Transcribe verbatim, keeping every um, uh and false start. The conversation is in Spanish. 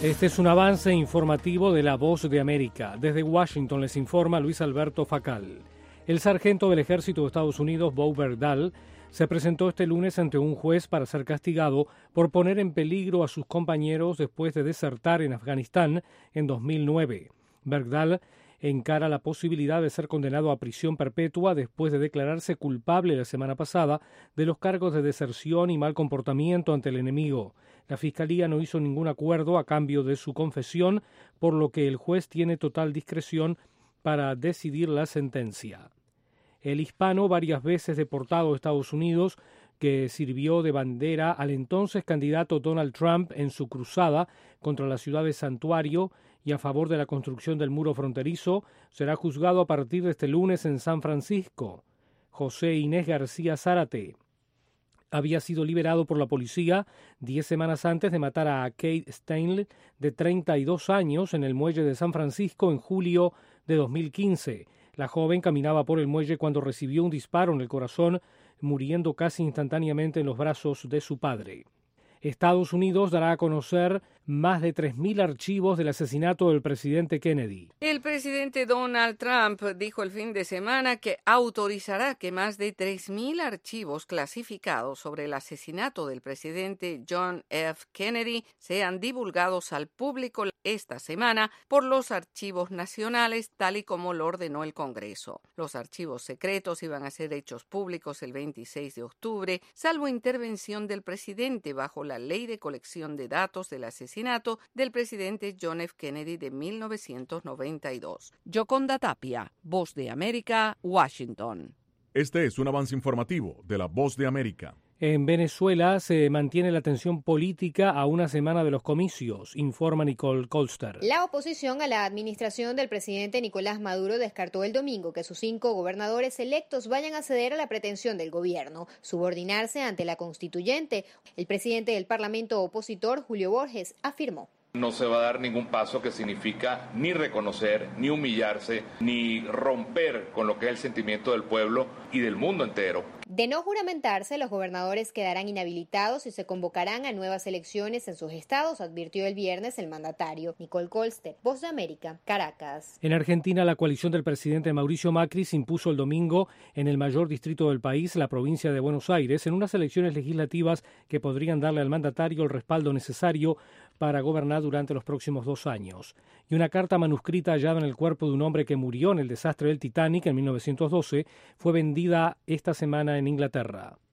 Este es un avance informativo de La Voz de América. Desde Washington les informa Luis Alberto Facal. El sargento del ejército de Estados Unidos, Bo Bergdahl, se presentó este lunes ante un juez para ser castigado por poner en peligro a sus compañeros después de desertar en Afganistán en dos mil nueve. Bergdahl encara la posibilidad de ser condenado a prisión perpetua después de declararse culpable la semana pasada de los cargos de deserción y mal comportamiento ante el enemigo. La Fiscalía no hizo ningún acuerdo a cambio de su confesión, por lo que el juez tiene total discreción para decidir la sentencia. El hispano, varias veces deportado a Estados Unidos, que sirvió de bandera al entonces candidato Donald Trump en su cruzada contra la ciudad de Santuario y a favor de la construcción del muro fronterizo, será juzgado a partir de este lunes en San Francisco. José Inés García Zárate había sido liberado por la policía diez semanas antes de matar a Kate Stanley, de treinta y dos años, en el muelle de San Francisco en julio de dos mil quince. La joven caminaba por el muelle cuando recibió un disparo en el corazón, muriendo casi instantáneamente en los brazos de su padre. Estados Unidos dará a conocer más de tres mil archivos del asesinato del presidente Kennedy. El presidente Donald Trump dijo el fin de semana que autorizará que más de tres mil archivos clasificados sobre el asesinato del presidente John F. Kennedy sean divulgados al público esta semana por los archivos nacionales, tal y como lo ordenó el Congreso. Los archivos secretos iban a ser hechos públicos el veintiséis de octubre, salvo intervención del presidente bajo la Ley de Colección de Datos del Asesinato del presidente John F. Kennedy de mil novecientos noventa y dos. Yoconda Tapia, Voz de América, Washington. Este es un avance informativo de La Voz de América. En Venezuela se mantiene la tensión política a una semana de los comicios, informa Nicole Colster. La oposición a la administración del presidente Nicolás Maduro descartó el domingo que sus cinco gobernadores electos vayan a ceder a la pretensión del gobierno, subordinarse ante la constituyente. El presidente del Parlamento opositor, Julio Borges, afirmó: no se va a dar ningún paso que significa ni reconocer, ni humillarse, ni romper con lo que es el sentimiento del pueblo y del mundo entero. De no juramentarse, los gobernadores quedarán inhabilitados y se convocarán a nuevas elecciones en sus estados, advirtió el viernes el mandatario. Nicole Colster, Voz de América, Caracas. En Argentina, la coalición del presidente Mauricio Macri se impuso el domingo en el mayor distrito del país, la provincia de Buenos Aires, en unas elecciones legislativas que podrían darle al mandatario el respaldo necesario para gobernar durante los próximos dos años. Y una carta manuscrita hallada en el cuerpo de un hombre que murió en el desastre del Titanic en mil novecientos doce fue vendida esta semana en Inglaterra.